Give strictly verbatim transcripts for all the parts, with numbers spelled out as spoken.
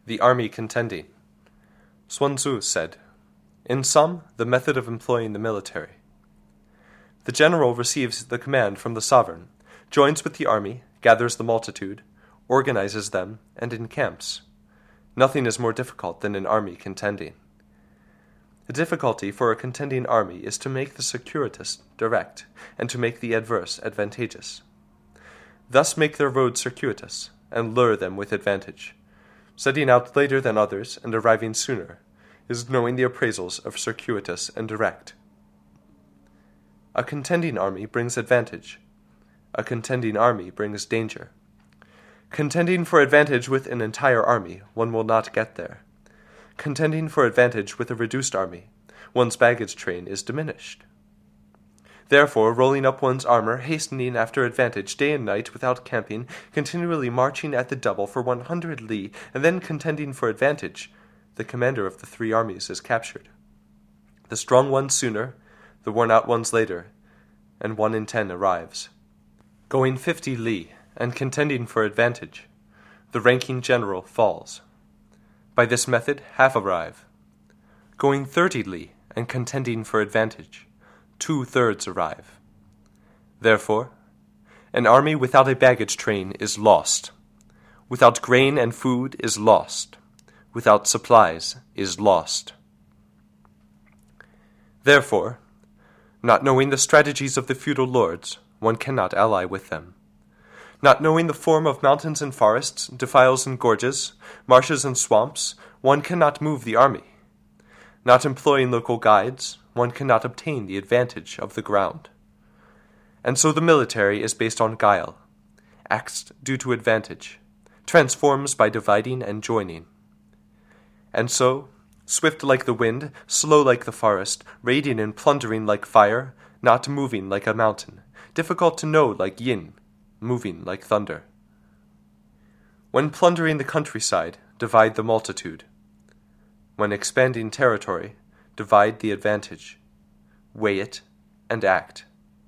The army contending. Sun Tzu said, "In sum, the method of employing the military. The general receives the command from the sovereign, joins with the army, gathers the multitude, organizes them, and encamps. Nothing is more difficult than an army contending. The difficulty for a contending army is to make the circuitous direct, and to make the adverse advantageous. Thus make their road circuitous, and lure them with advantage. Setting out later than others and arriving sooner is knowing the appraisals of circuitous and direct. A contending army brings advantage. A contending army brings danger. Contending for advantage with an entire army, one will not get there. Contending for advantage with a reduced army, one's baggage train is diminished. Therefore, rolling up one's armor, hastening after advantage day and night without camping, continually marching at the double for one hundred li, and then contending for advantage, the commander of the three armies is captured. The strong ones sooner, the worn-out ones later, and one in ten arrives. Going fifty li, and contending for advantage, the ranking general falls. By this method, half arrive. Going thirty li, and contending for advantage, two-thirds arrive. Therefore, an army without a baggage train is lost. Without grain and food is lost. Without supplies is lost. Therefore, not knowing the strategies of the feudal lords, one cannot ally with them. Not knowing the form of mountains and forests, defiles and gorges, marshes and swamps, one cannot move the army. Not employing local guides, one cannot obtain the advantage of the ground. And so the military is based on guile, acts due to advantage, transforms by dividing and joining. And so, swift like the wind, slow like the forest, raiding and plundering like fire, not moving like a mountain, difficult to know like yin, moving like thunder. When plundering the countryside, divide the multitude. When expanding territory, divide the advantage, weigh it, and act.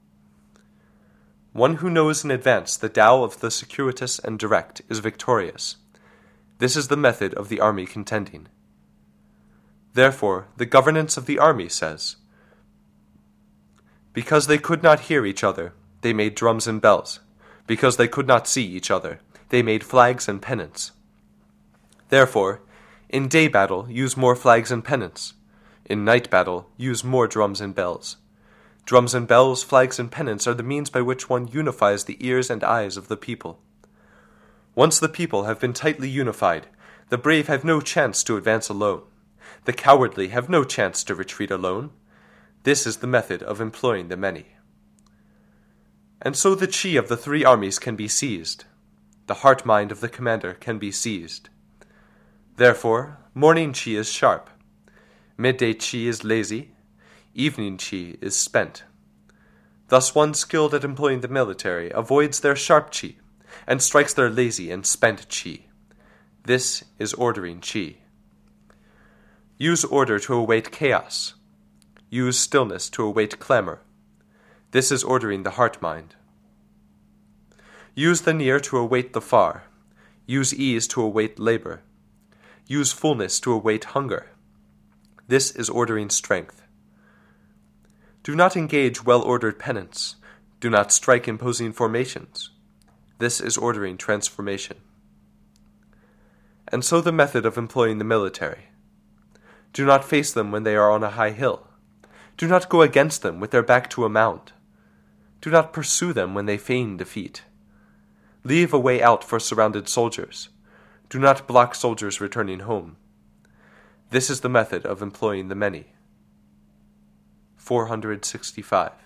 One who knows in advance the Tao of the circuitous and direct is victorious. This is the method of the army contending. Therefore, the governance of the army says, "Because they could not hear each other, they made drums and bells. Because they could not see each other, they made flags and pennants. Therefore, in day battle, use more flags and pennants. In night battle, use more drums and bells. Drums and bells, flags and pennants are the means by which one unifies the ears and eyes of the people. Once the people have been tightly unified, the brave have no chance to advance alone. The cowardly have no chance to retreat alone. This is the method of employing the many. And so the chi of the three armies can be seized. The heart-mind of the commander can be seized. Therefore, morning chi is sharp. Midday chi is lazy. Evening chi is spent. Thus one skilled at employing the military avoids their sharp chi, and strikes their lazy and spent chi. This is ordering chi. Use order to await chaos. Use stillness to await clamor. This is ordering the heart-mind. Use the near to await the far. Use ease to await labor. Use fullness to await hunger. This is ordering strength. Do not engage well-ordered penance. Do not strike imposing formations. This is ordering transformation. And so the method of employing the military. Do not face them when they are on a high hill. Do not go against them with their back to a mound. Do not pursue them when they feign defeat. Leave a way out for surrounded soldiers. Do not block soldiers returning home. This is the method of employing the many. four hundred sixty-five.